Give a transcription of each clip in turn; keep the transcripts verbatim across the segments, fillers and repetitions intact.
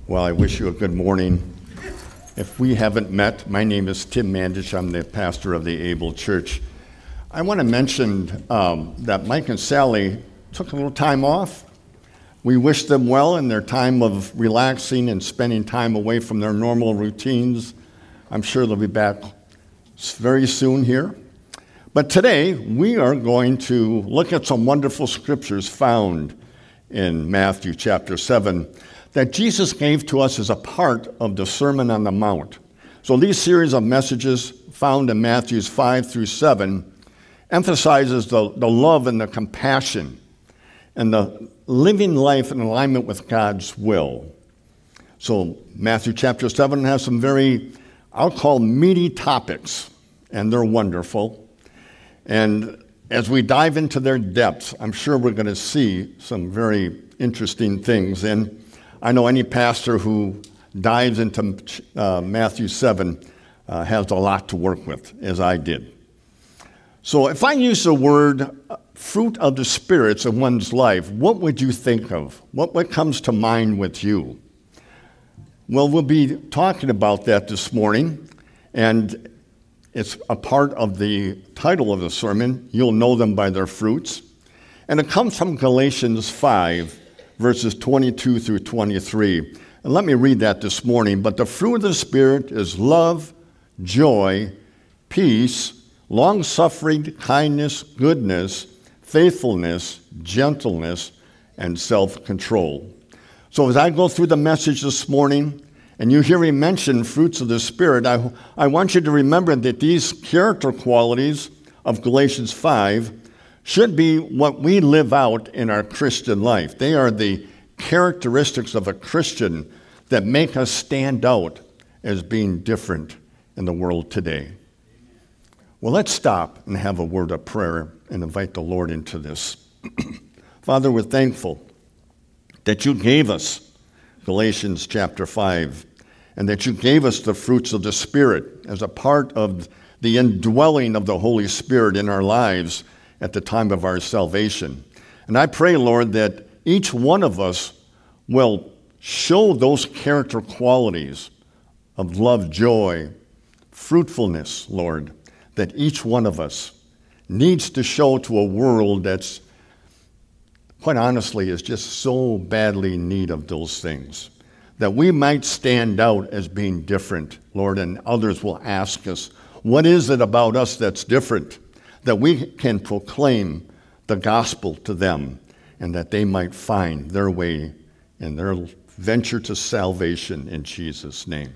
Well, I wish you a good morning. If we haven't met, my name is Tim Mandish. I'm the pastor of the Able Church. I want to mention um, that Mike and Sally took a little time off. We wish them well in their time of relaxing and spending time away from their normal routines. I'm sure they'll be back very soon here. But today, we are going to look at some wonderful scriptures found in Matthew chapter seven that Jesus gave to us as a part of the Sermon on the Mount. So these series of messages found in Matthews five through seven emphasizes the, the love and the compassion and the living life in alignment with God's will. So Matthew chapter seven has some very, I'll call meaty topics, and they're wonderful. And as we dive into their depths, I'm sure we're going to see some very interesting things. And I know any pastor who dives into uh, Matthew seven uh, has a lot to work with, as I did. So if I use the word uh, fruit of the spirits in one's life, what would you think of? What, what comes to mind with you? Well, we'll be talking about that this morning, and it's a part of the title of the sermon. You'll know them by their fruits. And it comes from Galatians five, verses twenty-two through twenty-three. And let me read that this morning. But the fruit of the Spirit is love, joy, peace, long-suffering, kindness, goodness, faithfulness, gentleness, and self-control. So as I go through the message this morning, and you hear me mention fruits of the Spirit, I, I want you to remember that these character qualities of Galatians five should be what we live out in our Christian life. They are the characteristics of a Christian that make us stand out as being different in the world today. Well, let's stop and have a word of prayer and invite the Lord into this. Father, we're thankful that you gave us Galatians chapter five, and that you gave us the fruits of the Spirit as a part of the indwelling of the Holy Spirit in our lives at the time of our salvation. And I pray, Lord, that each one of us will show those character qualities of love, joy, fruitfulness, Lord, that each one of us needs to show to a world that's, quite honestly, is just so badly in need of those things, that we might stand out as being different, Lord, and others will ask us, what is it about us that's different? That we can proclaim the gospel to them and that they might find their way in their venture to salvation in Jesus' name.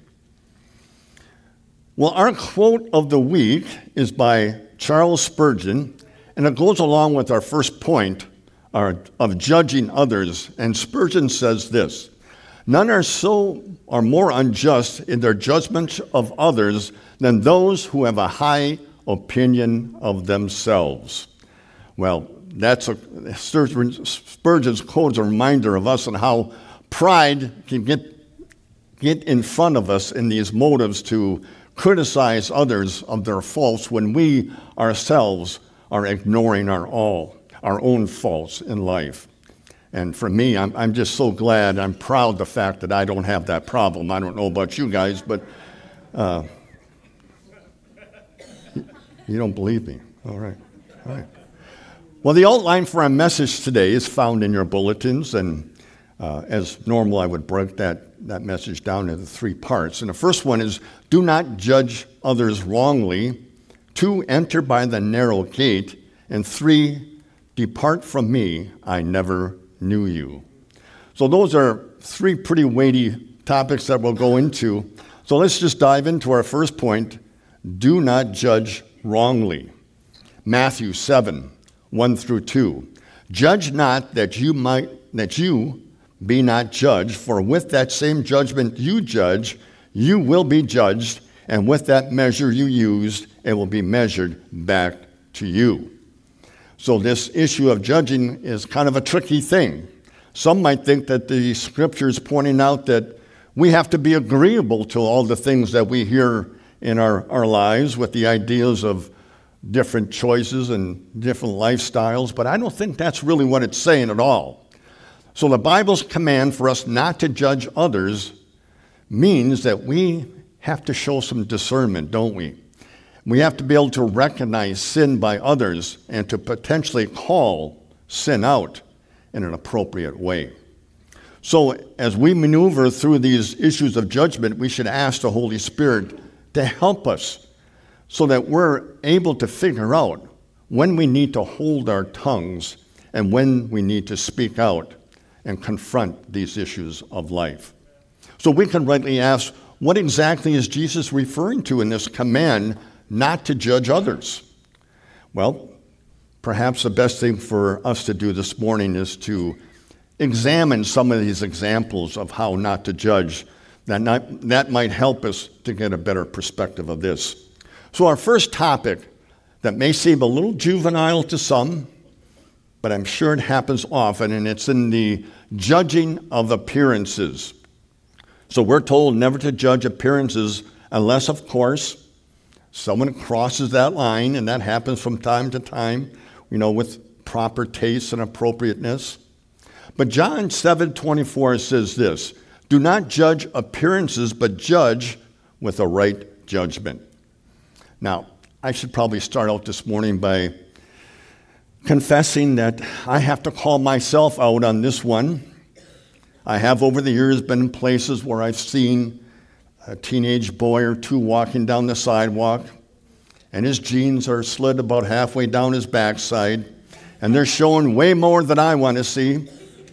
Well, our quote of the week is by Charles Spurgeon, and it goes along with our first point our, of judging others. And Spurgeon says this: none are so are more unjust in their judgment of others than those who have a high opinion of themselves. Well, that's a Spurgeon's quote is a reminder of us and how pride can get get in front of us in these motives to criticize others of their faults when we ourselves are ignoring our all our own faults in life. And for me, I'm I'm just so glad, I'm proud of the fact that I don't have that problem. I don't know about you guys, but uh, you don't believe me. All right. All right. Well, the outline for our message today is found in your bulletins, and uh, as normal, I would break that, that message down into three parts. And the first one is, do not judge others wrongly. Two, enter by the narrow gate. And three, depart from me, I never knew you. So those are three pretty weighty topics that we'll go into. So let's just dive into our first point. Do not judge wrongly. Matthew seven, one through two. Judge not that you might that you be not judged, for with that same judgment you judge, you will be judged, and with that measure you used, it will be measured back to you. So this issue of judging is kind of a tricky thing. Some might think that the scripture is pointing out that we have to be agreeable to all the things that we hear in our, our lives with the ideas of different choices and different lifestyles, but I don't think that's really what it's saying at all. So the Bible's command for us not to judge others means that we have to show some discernment, don't we? We have to be able to recognize sin by others and to potentially call sin out in an appropriate way. So as we maneuver through these issues of judgment, we should ask the Holy Spirit to help us so that we're able to figure out when we need to hold our tongues and when we need to speak out and confront these issues of life. So we can rightly ask, what exactly is Jesus referring to in this command not to judge others? Well, perhaps the best thing for us to do this morning is to examine some of these examples of how not to judge. That, not, that might help us to get a better perspective of this. So our first topic that may seem a little juvenile to some, but I'm sure it happens often, and it's in the judging of appearances. So we're told never to judge appearances unless, of course, someone crosses that line, and that happens from time to time, you know, with proper taste and appropriateness. But John seven twenty-four says this, "Do not judge appearances, but judge with a right judgment." Now, I should probably start out this morning by confessing that I have to call myself out on this one. I have over the years been in places where I've seen a teenage boy or two walking down the sidewalk, and his jeans are slid about halfway down his backside, and they're showing way more than I want to see.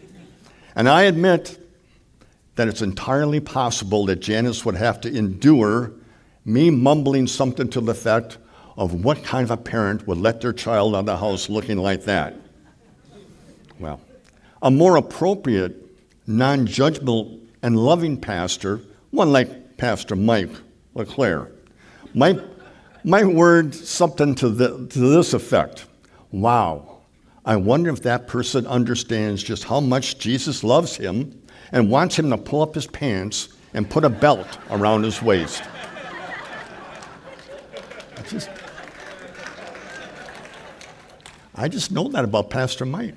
And I admit that it's entirely possible that Janice would have to endure me mumbling something to the effect of what kind of a parent would let their child out of the house looking like that. Well, a more appropriate, non-judgmental, and loving pastor, one like Pastor Mike LeClaire, might, might word something to, the, to this effect. Wow, I wonder if that person understands just how much Jesus loves him and wants him to pull up his pants and put a belt around his waist. I just, I just know that about Pastor Mike.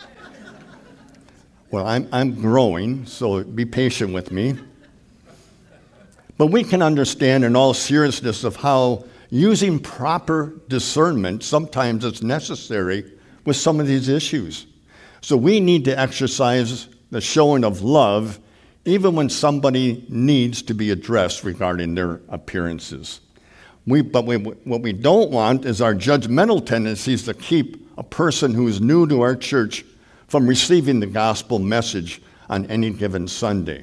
Well, I'm, I'm growing, so be patient with me. But we can understand in all seriousness of how using proper discernment sometimes is necessary with some of these issues. So we need to exercise the showing of love even when somebody needs to be addressed regarding their appearances. We, but we, what we don't want is our judgmental tendencies to keep a person who is new to our church from receiving the gospel message on any given Sunday.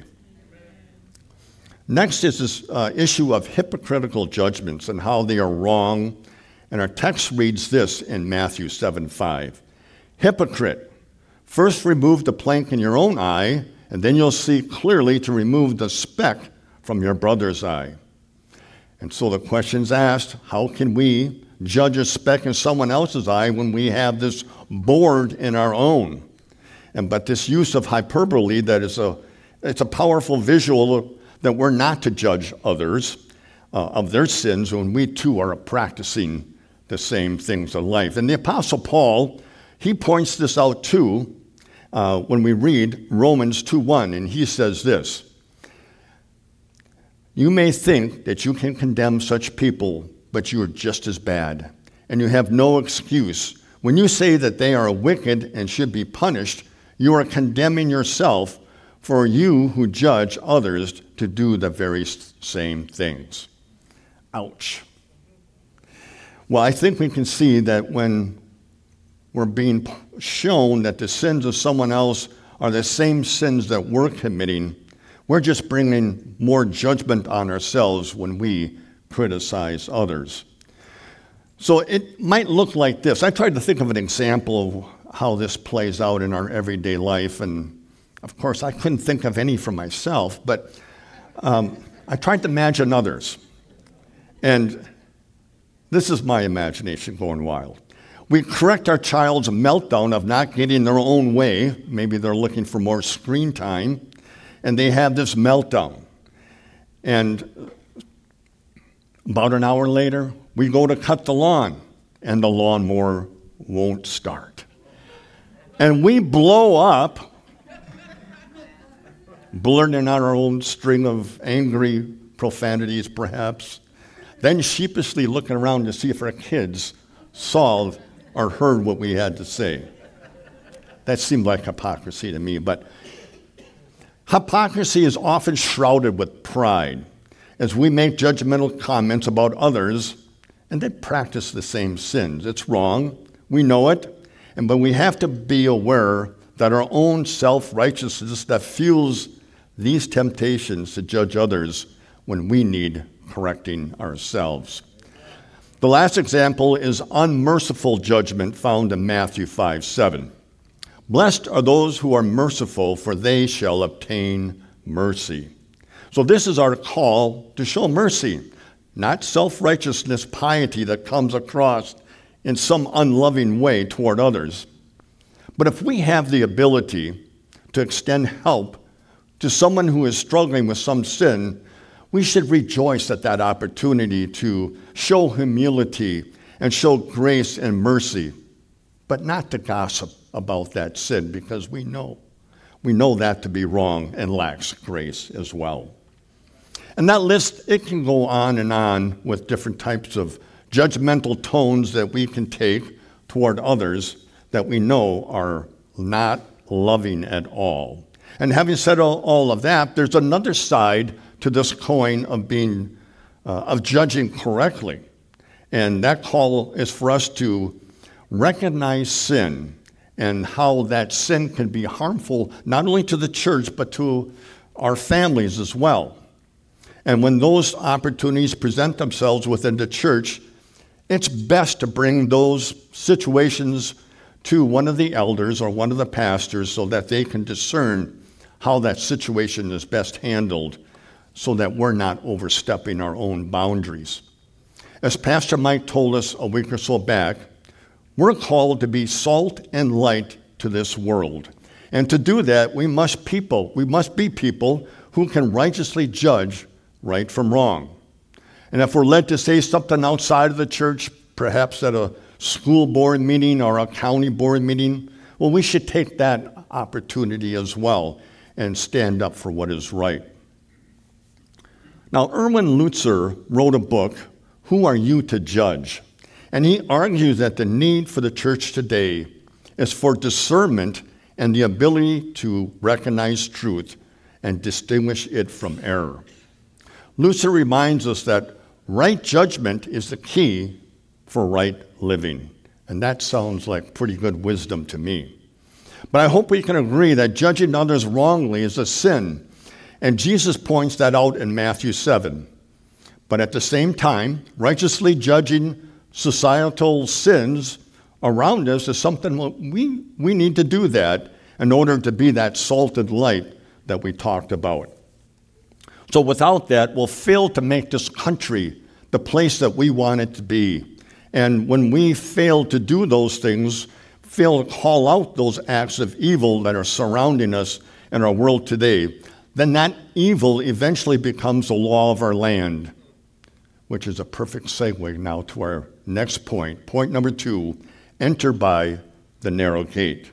Next is this uh, issue of hypocritical judgments and how they are wrong. And our text reads this in Matthew seven five. "Hypocrite, first remove the plank in your own eye, and then you'll see clearly to remove the speck from your brother's eye." And so the question's asked, how can we judge a speck in someone else's eye when we have this board in our own? And but this use of hyperbole, that is a, it's a powerful visual that we're not to judge others uh, of their sins when we too are practicing the same things in life. And the Apostle Paul, he points this out too uh, when we read Romans two one, and he says this, "You may think that you can condemn such people, but you are just as bad, and you have no excuse. When you say that they are wicked and should be punished, you are condemning yourself, for you who judge others to do the very same things." Ouch. Well, I think we can see that when we're being shown that the sins of someone else are the same sins that we're committing, we're just bringing more judgment on ourselves when we criticize others. So it might look like this. I tried to think of an example of how this plays out in our everyday life, and of course I couldn't think of any for myself, but um, I tried to imagine others. And this is my imagination going wild. We correct our child's meltdown of not getting their own way. Maybe they're looking for more screen time, and they have this meltdown. And about an hour later, we go to cut the lawn, and the lawnmower won't start. And we blow up blurting out our own string of angry profanities, perhaps, then sheepishly looking around to see if our kids saw or heard what we had to say. That seemed like hypocrisy to me, but hypocrisy is often shrouded with pride as we make judgmental comments about others and they practice the same sins. It's wrong. We know it. And but we have to be aware that our own self-righteousness that fuels these temptations to judge others when we need correcting ourselves. The last example is unmerciful judgment found in Matthew five seven. Blessed are those who are merciful, for they shall obtain mercy. So this is our call to show mercy, not self-righteousness piety that comes across in some unloving way toward others. But if we have the ability to extend help to someone who is struggling with some sin, we should rejoice at that opportunity to show humility and show grace and mercy, but not to gossip about that sin, because we know, we know that to be wrong and lacks grace as well. And that list, it can go on and on with different types of judgmental tones that we can take toward others that we know are not loving at all. And having said all, all of that, there's another side to this coin of being, uh, of judging correctly. And that call is for us to recognize sin and how that sin can be harmful not only to the church but to our families as well. And when those opportunities present themselves within the church, it's best to bring those situations to one of the elders or one of the pastors so that they can discern how that situation is best handled so that we're not overstepping our own boundaries. As Pastor Mike told us a week or so back, we're called to be salt and light to this world. And to do that, we must people, we must be people who can righteously judge right from wrong. And if we're led to say something outside of the church, perhaps at a school board meeting or a county board meeting, well, we should take that opportunity as well and stand up for what is right. Now, Erwin Lutzer wrote a book, Who Are You to Judge? And he argues that the need for the church today is for discernment and the ability to recognize truth and distinguish it from error. Lutzer reminds us that right judgment is the key for right living. And that sounds like pretty good wisdom to me. But I hope we can agree that judging others wrongly is a sin. And Jesus points that out in Matthew seven. But at the same time, righteously judging societal sins around us is something we, we need to do that in order to be that salted light that we talked about. So without that, we'll fail to make this country the place that we want it to be. And when we fail to do those things, fail to call out those acts of evil that are surrounding us in our world today, then that evil eventually becomes the law of our land, which is a perfect segue now to our next point. Point number two, enter by the narrow gate.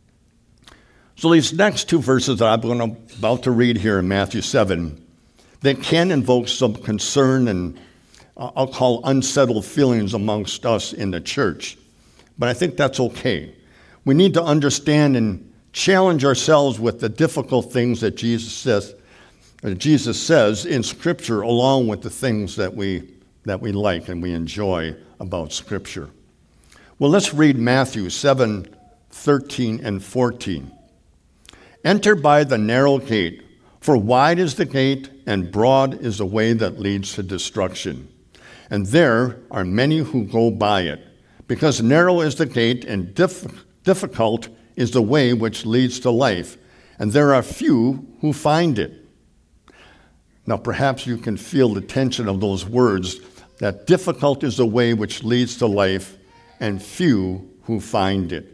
So these next two verses that I'm going to, about to read here in Matthew seven, they can invoke some concern and uh, I'll call unsettled feelings amongst us in the church. But I think that's okay. We need to understand and challenge ourselves with the difficult things that Jesus says, uh, Jesus says in Scripture, along with the things that we that we like and we enjoy about Scripture. Well, let's read Matthew seven, thirteen and fourteen. Enter by the narrow gate, for wide is the gate and broad is the way that leads to destruction. And there are many who go by it, because narrow is the gate and diff- difficult is the way which leads to life, and there are few who find it. Now, perhaps you can feel the tension of those words, that difficult is the way which leads to life, and few who find it.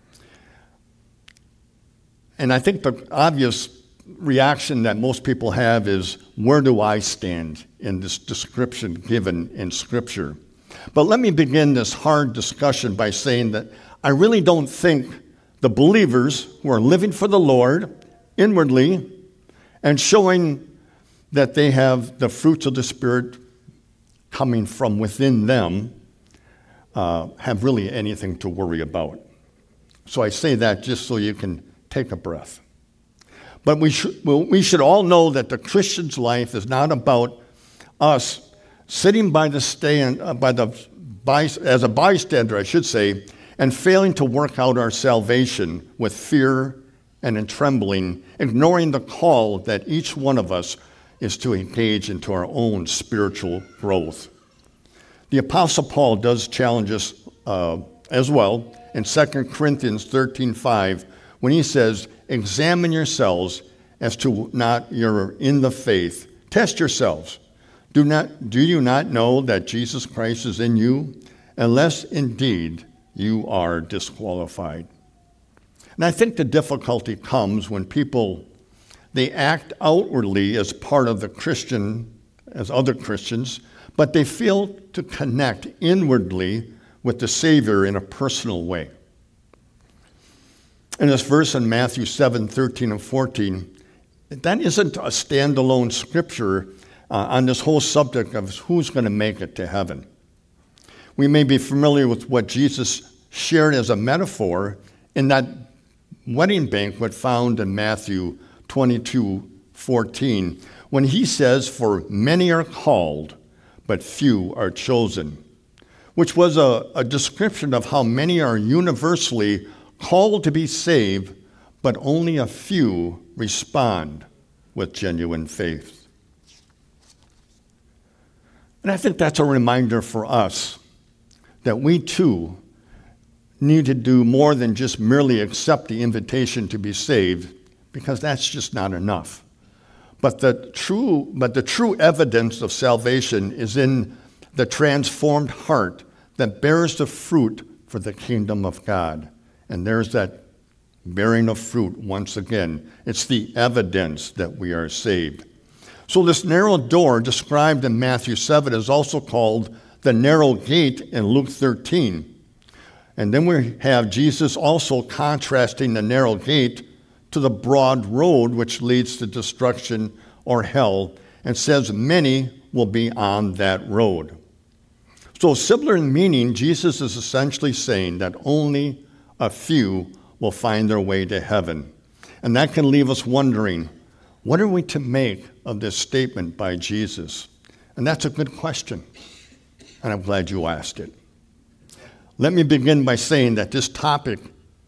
And I think the obvious reaction that most people have is, where do I stand in this description given in Scripture? But let me begin this hard discussion by saying that I really don't think the believers who are living for the Lord inwardly and showing that they have the fruits of the Spirit coming from within them, uh, have really anything to worry about. So I say that just so you can take a breath. But we should, well, we should all know that the Christian's life is not about us sitting by the stand, uh, by the by, as a bystander, I should say, and failing to work out our salvation with fear and in trembling, ignoring the call that each one of us is to engage into our own spiritual growth. The Apostle Paul does challenge us uh, as well in Second Corinthians thirteen five, when he says, examine yourselves as to not you're in the faith. Test yourselves. Do not do you not know that Jesus Christ is in you, unless indeed you are disqualified? And I think the difficulty comes when people, they act outwardly as part of the Christian, as other Christians, but they fail to connect inwardly with the Savior in a personal way. In this verse in Matthew seven, thirteen and fourteen, that isn't a standalone scripture uh, on this whole subject of who's going to make it to heaven. We may be familiar with what Jesus shared as a metaphor in that wedding banquet found in Matthew twenty-two, fourteen, when he says, for many are called, but few are chosen, which was a, a description of how many are universally called to be saved, but only a few respond with genuine faith. And I think that's a reminder for us that we too need to do more than just merely accept the invitation to be saved, because that's just not enough. But the true, but the true evidence of salvation is in the transformed heart that bears the fruit for the kingdom of God. And there's that bearing of fruit once again. It's the evidence that we are saved. So this narrow door described in Matthew seven is also called the narrow gate in Luke thirteen. And then we have Jesus also contrasting the narrow gate to the broad road which leads to destruction or hell, and says many will be on that road. So similar in meaning, Jesus is essentially saying that only a few will find their way to heaven. And that can leave us wondering, what are we to make of this statement by Jesus? And that's a good question, and I'm glad you asked it. Let me begin by saying that this topic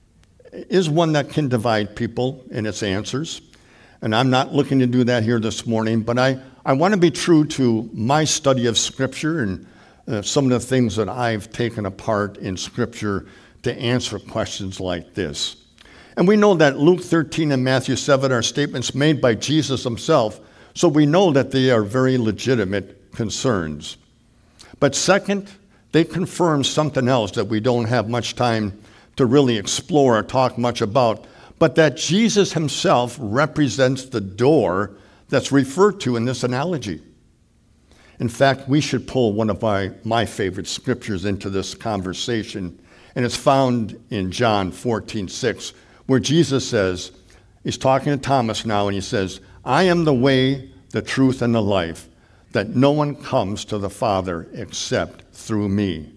is one that can divide people in its answers, and I'm not looking to do that here this morning, but I, I want to be true to my study of Scripture and uh, some of the things that I've taken apart in Scripture to answer questions like this. And we know that Luke thirteen and Matthew seven are statements made by Jesus himself, so we know that they are very legitimate concerns. But second, they confirm something else that we don't have much time to really explore or talk much about, but that Jesus himself represents the door that's referred to in this analogy. In fact, we should pull one of my, my favorite scriptures into this conversation, and it's found in John fourteen six, where Jesus says, he's talking to Thomas now, and he says, I am the way, the truth, and the life, that no one comes to the Father except through me.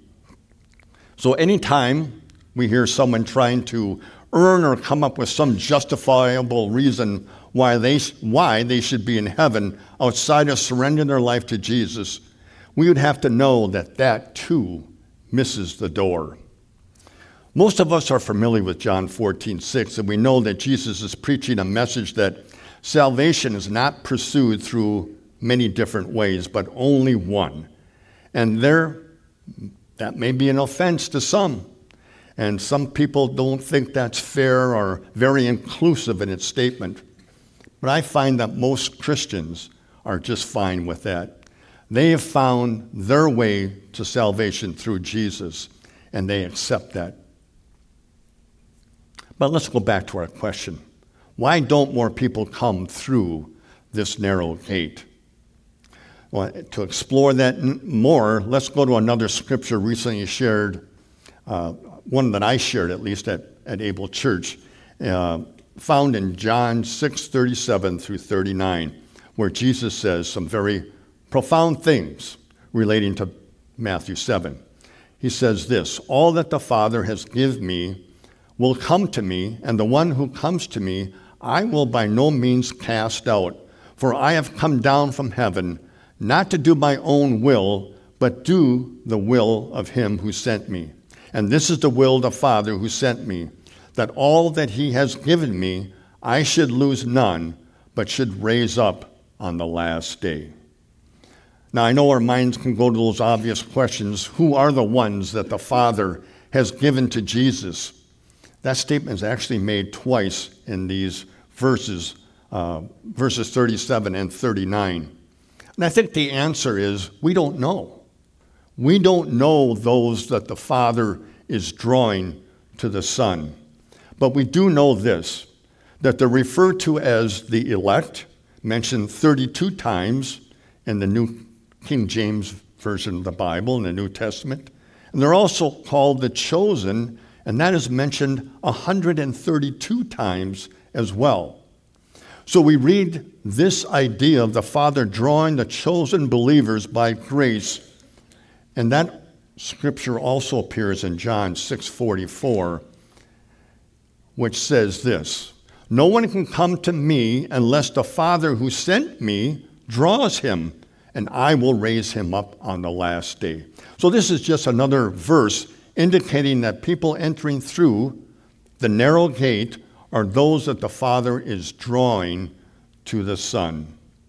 So anytime we hear someone trying to earn or come up with some justifiable reason why they, why they should be in heaven outside of surrendering their life to Jesus, we would have to know that that too misses the door. Most of us are familiar with John fourteen six, and we know that Jesus is preaching a message that salvation is not pursued through many different ways, but only one. And there, that may be an offense to some. And some people don't think that's fair or very inclusive in its statement. But I find that most Christians are just fine with that. They have found their way to salvation through Jesus, and they accept that. But let's go back to our question. Why don't more people come through this narrow gate? Well, to explore that more, let's go to another scripture recently shared, uh, one that I shared at least at, at Able Church, uh, found in John six thirty-seven through thirty-nine, where Jesus says some very profound things relating to Matthew seven. He says this, "All that the Father has given me will come to me, and the one who comes to me I will by no means cast out. For I have come down from heaven, not to do my own will, but do the will of him who sent me. And this is the will of the Father who sent me, that all that he has given me I should lose none, but should raise up on the last day." Now, I know our minds can go to those obvious questions. Who are the ones that the Father has given to Jesus? That statement is actually made twice in these verses, uh, verses thirty-seven and thirty-nine. And I think the answer is we don't know. We don't know those that the Father is drawing to the Son. But we do know this, that they're referred to as the elect, mentioned thirty-two times in the New King James Version of the Bible, in the New Testament. And they're also called the chosen, and that is mentioned one hundred thirty-two times as well. So we read this idea of the Father drawing the chosen believers by grace, and that scripture also appears in John six forty-four, which says this, "No one can come to me unless the Father who sent me draws him, and I will raise him up on the last day." So this is just another verse indicating that people entering through the narrow gate are those that the Father is drawing to the Son.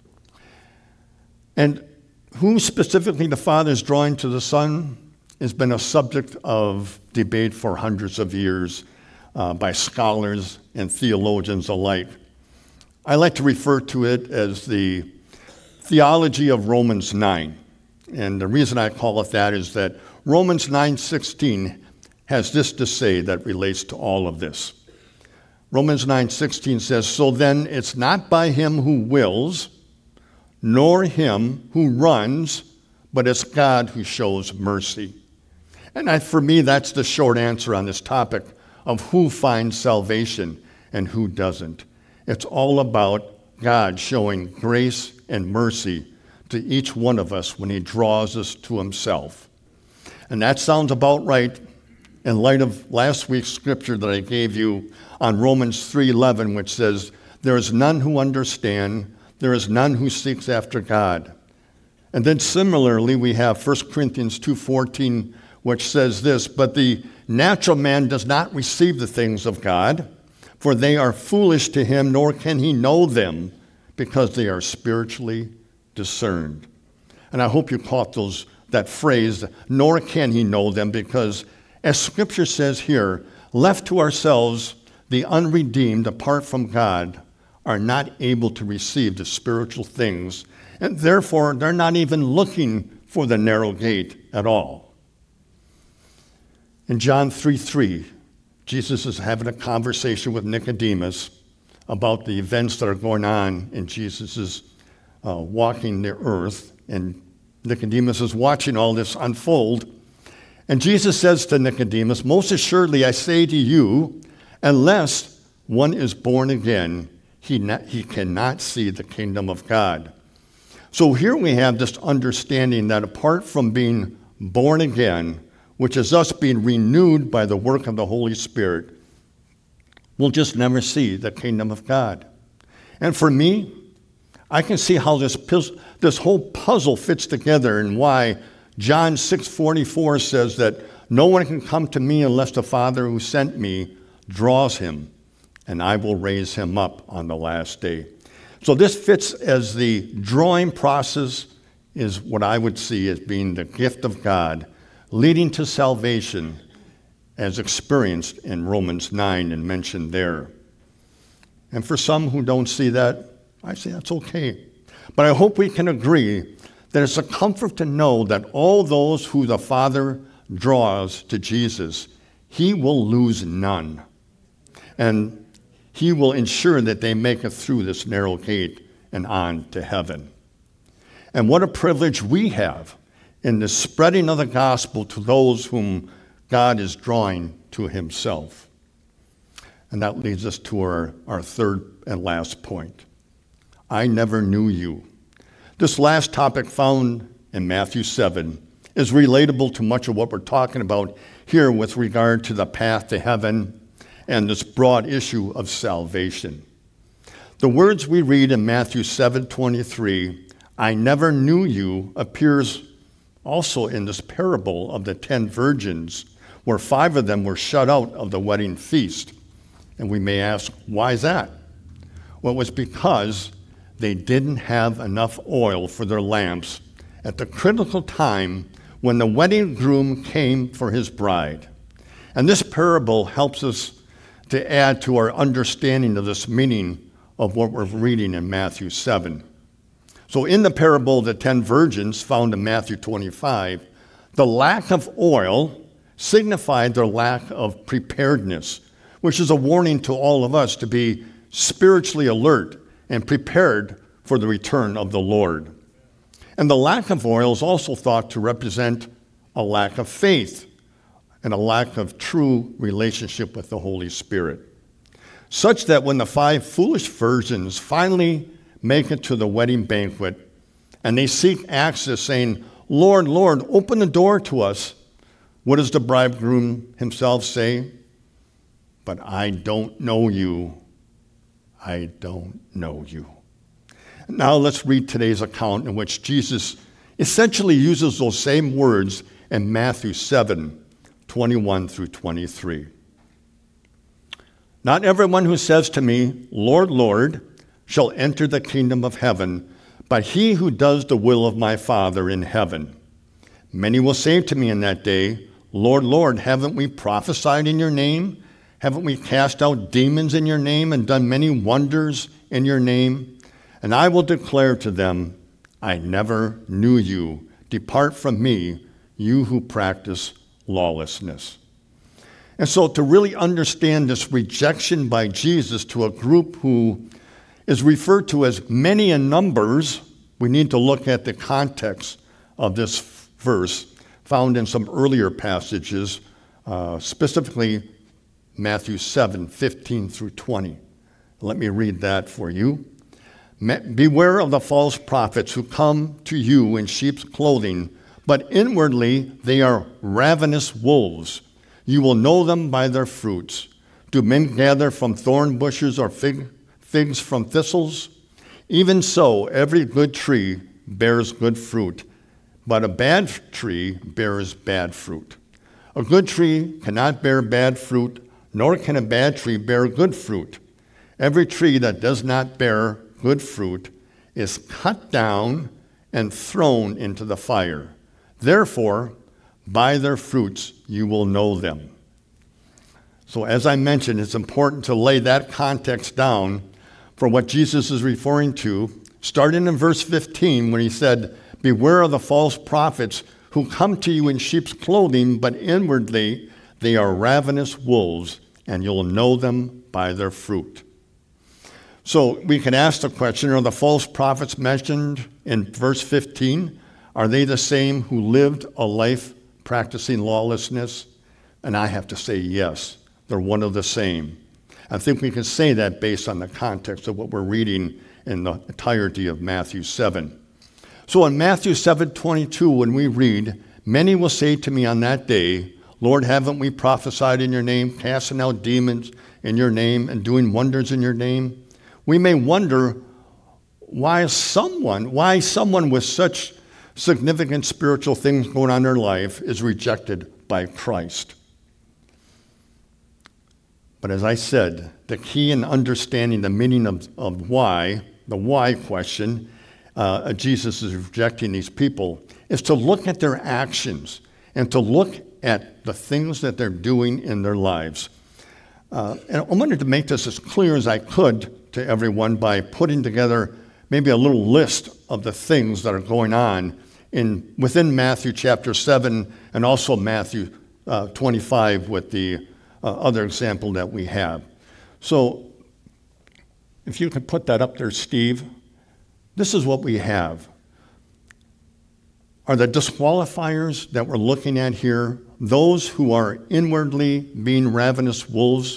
And who specifically the Father is drawing to the Son has been a subject of debate for hundreds of years uh, by scholars and theologians alike. I like to refer to it as the theology of Romans nine. And the reason I call it that is that Romans nine sixteen has this to say that relates to all of this. Romans nine sixteen says, "So then it's not by him who wills, nor him who runs, but it's God who shows mercy." And I, for me, that's the short answer on this topic of who finds salvation and who doesn't. It's all about God showing grace and mercy to each one of us when he draws us to himself. And that sounds about right in light of last week's scripture that I gave you on Romans three eleven, which says, "There is none who understand, there is none who seeks after God." And then similarly, we have First Corinthians two fourteen, which says this, "But the natural man does not receive the things of God, for they are foolish to him, nor can he know them, because they are spiritually discerned." And I hope you caught those that phrase, "nor can he know them," because as Scripture says here, left to ourselves, the unredeemed, apart from God, are not able to receive the spiritual things, and therefore they're not even looking for the narrow gate at all. In John three three, Jesus is having a conversation with Nicodemus about the events that are going on in Jesus' uh, walking the earth, and Nicodemus is watching all this unfold. And Jesus says to Nicodemus, "Most assuredly I say to you, unless one is born again, he, not, he cannot see the kingdom of God." So here we have this understanding that apart from being born again, which is us being renewed by the work of the Holy Spirit, we'll just never see the kingdom of God. And for me, I can see how this, this whole puzzle fits together and why John six forty-four says that no one can come to me unless the Father who sent me draws him, and I will raise him up on the last day. So this fits as the drawing process is what I would see as being the gift of God, leading to salvation as experienced in Romans nine and mentioned there. And for some who don't see that, I say that's okay. But I hope we can agree that it's a comfort to know that all those who the Father draws to Jesus, he will lose none. And he will ensure that they make it through this narrow gate and on to heaven. And what a privilege we have in the spreading of the gospel to those whom God is drawing to himself. And that leads us to our, our third and last point. I never knew you. This last topic found in Matthew seven is relatable to much of what we're talking about here with regard to the path to heaven and this broad issue of salvation. The words we read in Matthew seven twenty-three, I never knew you, appears also in this parable of the ten virgins, where five of them were shut out of the wedding feast. And we may ask, why is that? Well, it was because they didn't have enough oil for their lamps at the critical time when the wedding groom came for his bride. And this parable helps us to add to our understanding of this meaning of what we're reading in Matthew seven. So in the parable of the ten virgins found in Matthew twenty-five, the lack of oil signified their lack of preparedness, which is a warning to all of us to be spiritually alert and prepared for the return of the Lord. And the lack of oil is also thought to represent a lack of faith and a lack of true relationship with the Holy Spirit, such that when the five foolish virgins finally make it to the wedding banquet and they seek access saying, Lord, Lord, open the door to us, what does the bridegroom himself say? But I don't know you. I don't know you. Now let's read today's account in which Jesus essentially uses those same words in Matthew seven, twenty-one through twenty-three. Not everyone who says to me, Lord, Lord, shall enter the kingdom of heaven, but he who does the will of my Father in heaven. Many will say to me in that day, Lord, Lord, haven't we prophesied in your name? Haven't we cast out demons in your name and done many wonders in your name? And I will declare to them, I never knew you. Depart from me, you who practice lawlessness. And so to really understand this rejection by Jesus to a group who is referred to as many in numbers, we need to look at the context of this verse found in some earlier passages, uh, specifically Matthew seven, fifteen through twenty. Let me read that for you. Beware of the false prophets who come to you in sheep's clothing, but inwardly they are ravenous wolves. You will know them by their fruits. Do men gather from thorn bushes or fig, figs from thistles? Even so, every good tree bears good fruit, but a bad tree bears bad fruit. A good tree cannot bear bad fruit, nor can a bad tree bear good fruit. Every tree that does not bear good fruit is cut down and thrown into the fire. Therefore, by their fruits you will know them. So as I mentioned, it's important to lay that context down for what Jesus is referring to, starting in verse fifteen when he said, beware of the false prophets who come to you in sheep's clothing, but inwardly they are ravenous wolves, and you'll know them by their fruit. So we can ask the question, are the false prophets mentioned in verse fifteen, are they the same who lived a life practicing lawlessness? And I have to say yes, they're one of the same. I think we can say that based on the context of what we're reading in the entirety of Matthew seven. So in Matthew seven twenty-two, when we read, many will say to me on that day, Lord, haven't we prophesied in your name, casting out demons in your name, and doing wonders in your name? We may wonder why someone, why someone with such significant spiritual things going on in their life is rejected by Christ. But as I said, the key in understanding the meaning of, of why, the why question, uh, Jesus is rejecting these people, is to look at their actions and to look at the things that they're doing in their lives. Uh, and I wanted to make this as clear as I could to everyone by putting together maybe a little list of the things that are going on in within Matthew chapter seven and also Matthew uh, twenty-five with the uh, other example that we have. So if you could put that up there, Steve, this is what we have. Are the disqualifiers that we're looking at here those who are inwardly being ravenous wolves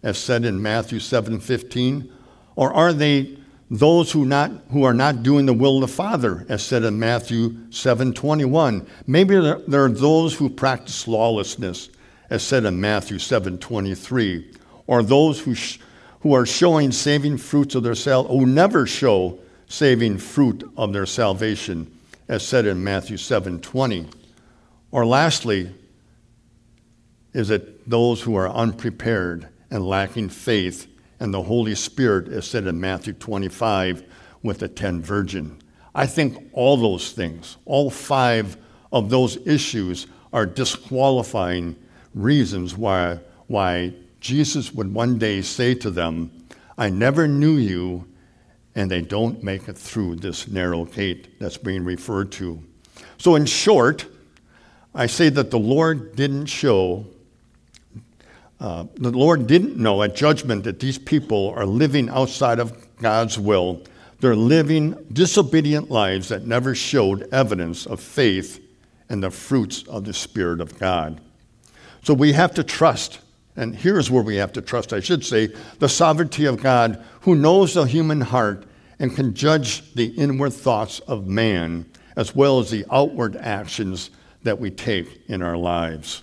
as said in Matthew seven fifteen? Or are they those who not who are not doing the will of the Father, as said in Matthew seven twenty-one? Maybe there are those who practice lawlessness, as said in Matthew seven twenty-three, or those who sh- who are showing saving fruits of their sal who never show saving fruit of their salvation, as said in Matthew seven twenty. Or lastly, is it those who are unprepared and lacking faith and the Holy Spirit, as said in Matthew twenty-five with the ten virgins? I think all those things, all five of those issues are disqualifying reasons why, why Jesus would one day say to them, I never knew you, and they don't make it through this narrow gate that's being referred to. So in short, I say that the Lord didn't show, uh, the Lord didn't know at judgment that these people are living outside of God's will. They're living disobedient lives that never showed evidence of faith and the fruits of the Spirit of God. So we have to trust, and here's where we have to trust, I should say, the sovereignty of God, who knows the human heart and can judge the inward thoughts of man, as well as the outward actions that we take in our lives.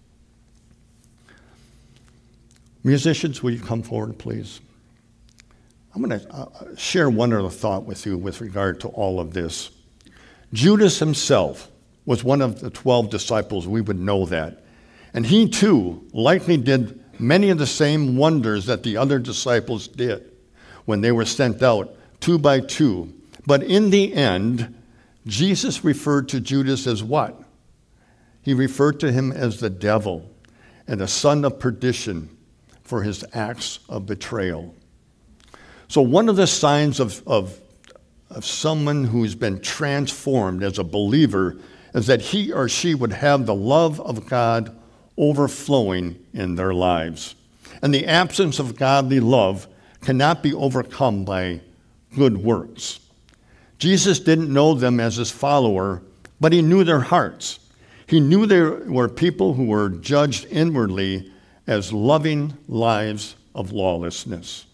Musicians, will you come forward, please? I'm going to uh, share one other thought with you with regard to all of this. Judas himself was one of the twelve disciples. We would know that. And he too likely did many of the same wonders that the other disciples did when they were sent out two by two. But in the end, Jesus referred to Judas as what? He referred to him as the devil and the son of perdition for his acts of betrayal. So one of the signs of, of, of someone who's been transformed as a believer is that he or she would have the love of God overflowing in their lives. And the absence of godly love cannot be overcome by good works. Jesus didn't know them as his follower, but he knew their hearts. He knew they were people who were judged inwardly as loving lives of lawlessness.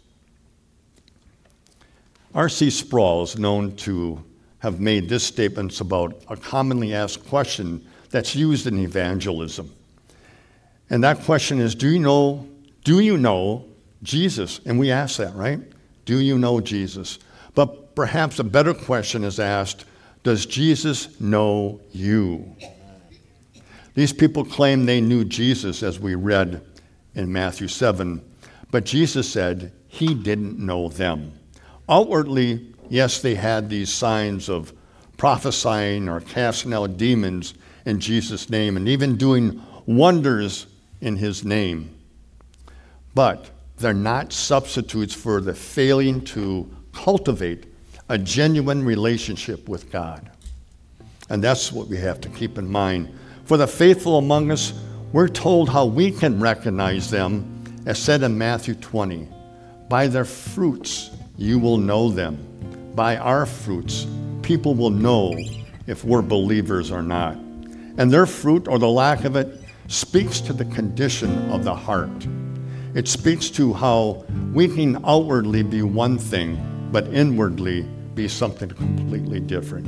R C Sproul is known to have made this statement about a commonly asked question that's used in evangelism. And that question is, do you know, do you know Jesus? And we ask that, right? Do you know Jesus? But perhaps a better question is asked, does Jesus know you? These people claim they knew Jesus, as we read in Matthew seven, but Jesus said he didn't know them. Outwardly, yes, they had these signs of prophesying or casting out demons in Jesus' name and even doing wonders in his name. But they're not substitutes for the failing to cultivate a genuine relationship with God. And that's what we have to keep in mind. For the faithful among us, we're told how we can recognize them, as said in Matthew twenty. By their fruits you will know them. By our fruits, people will know if we're believers or not. And their fruit, or the lack of it, speaks to the condition of the heart. It speaks to how we can outwardly be one thing, but inwardly be something completely different.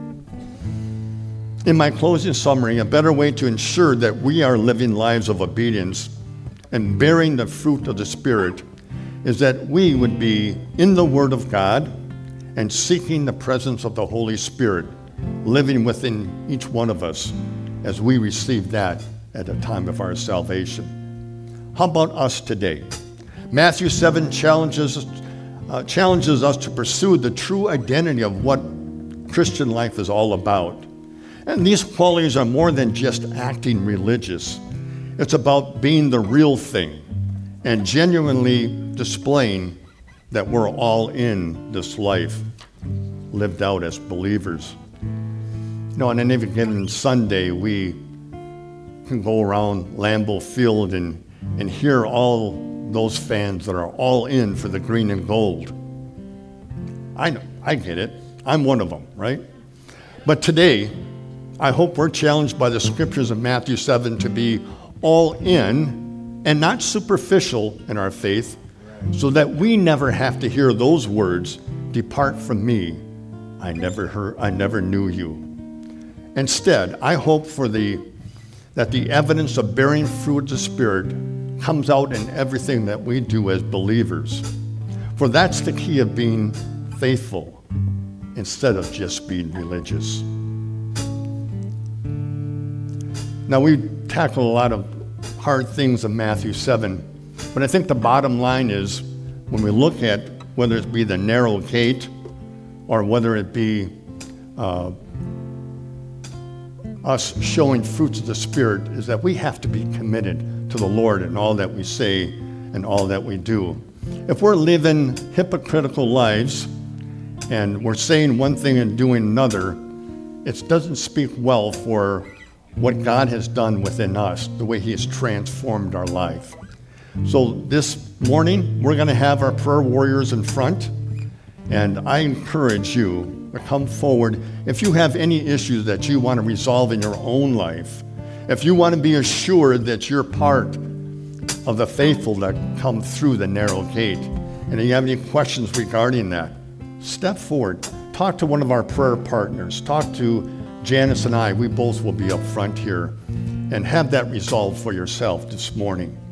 In my closing summary, a better way to ensure that we are living lives of obedience and bearing the fruit of the Spirit is that we would be in the Word of God and seeking the presence of the Holy Spirit living within each one of us as we receive that at the time of our salvation. How about us today? Matthew seven challenges, uh, challenges us to pursue the true identity of what Christian life is all about. And these qualities are more than just acting religious. It's about being the real thing and genuinely displaying that we're all in this life lived out as believers. You know, on any given Sunday, we can go around Lambeau Field and, and hear all those fans that are all in for the green and gold. I know, I get it. I'm one of them, right? But today, I hope we're challenged by the scriptures of Matthew seven to be all in and not superficial in our faith, so that we never have to hear those words, "Depart from me, I never heard, I never knew you." Instead, I hope for the that the evidence of bearing fruit of the Spirit comes out in everything that we do as believers. For that's the key of being faithful instead of just being religious. Now, we tackle a lot of hard things in Matthew seven, but I think the bottom line is when we look at whether it be the narrow gate or whether it be uh, us showing fruits of the Spirit, is that we have to be committed to the Lord in all that we say and all that we do. If we're living hypocritical lives and we're saying one thing and doing another, it doesn't speak well for what God has done within us, the way He has transformed our life. So this morning, we're going to have our prayer warriors in front, and I encourage you to come forward. If you have any issues that you want to resolve in your own life, if you want to be assured that you're part of the faithful that come through the narrow gate, and if you have any questions regarding that, step forward. Talk to one of our prayer partners. Talk to Janice and I. We both will be up front here, and have that resolved for yourself this morning.